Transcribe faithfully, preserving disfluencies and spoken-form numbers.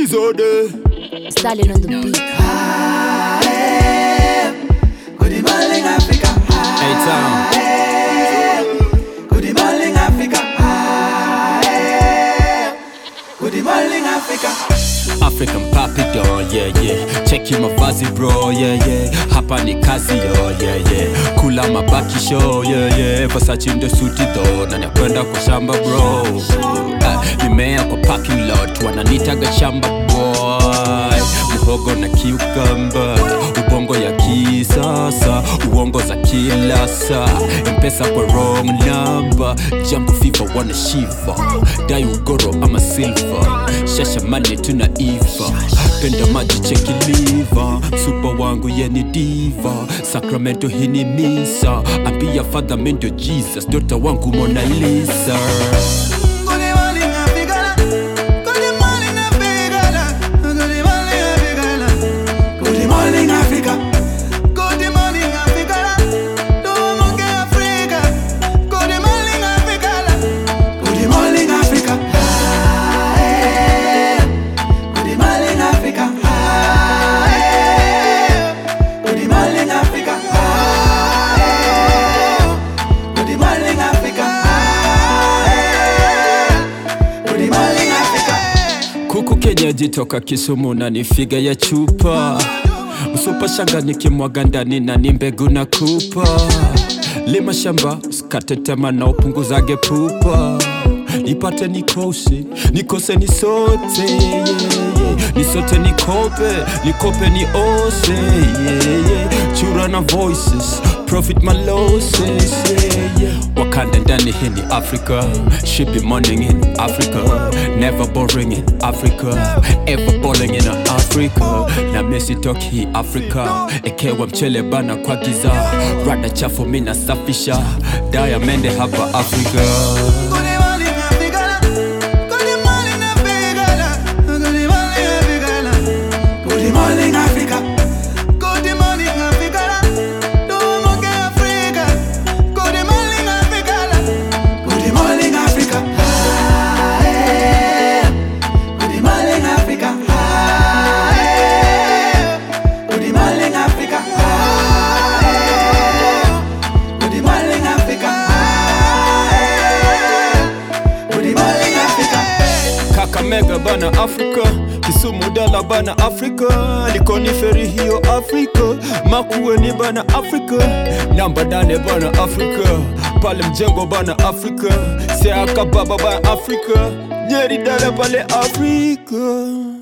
Zode Stallion on the beat. Good morning, Africa. Hey town. Good morning, Africa. Good morning, Africa. African papi don, yeah yeah. Check my vazi bro, yeah yeah. Hapa ni kazi yo, yeah yeah. Kula mabaki show, yeah yeah. Versace ndo suti do, na nakwenda kwa shamba bro. uh, Nimea kwa parking lot, wananitaga shamba boy. Muhogo na cucumber, ubongo ya kisasa, uongo za kila saa. Mpesa kwa wrong number, jambo FIFA wana shiva. Dai ugoro ama silver, shasha mane tuna iva. Penda maji cheki liver, super wangu ye ni diva. Sacramento hini misa, ambia father mendo Jesus, dota wangu Mona Lisa. Kuku kenyeji toka Kisumu na ni figa ya chupa. Msupa shanga nikimwaga ndani na ni mbegu na kupa. Lima shamba, usikate tema na upunguzage pupa. Nipate nikose, nikose ni sote, yeah, yeah. Nisote nikope, nikope ni ose, yeah, yeah. Chura na voices, profit my losses, yeah, yeah. Wakanda ndani hini Africa, should be morning in Africa. Never boring in Africa, ever balling in Africa. Na mesi talk hi Africa, ekewa mchele bana kwa giza. Rada chafu mina safisha, diamende hapa Africa. Mega bana Africa, Kisumu dala bana Africa. Likoni feri hiyo Africa, Makuwe ni bana Africa. Namba dane bana Africa, pale mjengo bana Africa. Seaka baba bana Africa, Nyeri dala pale Africa.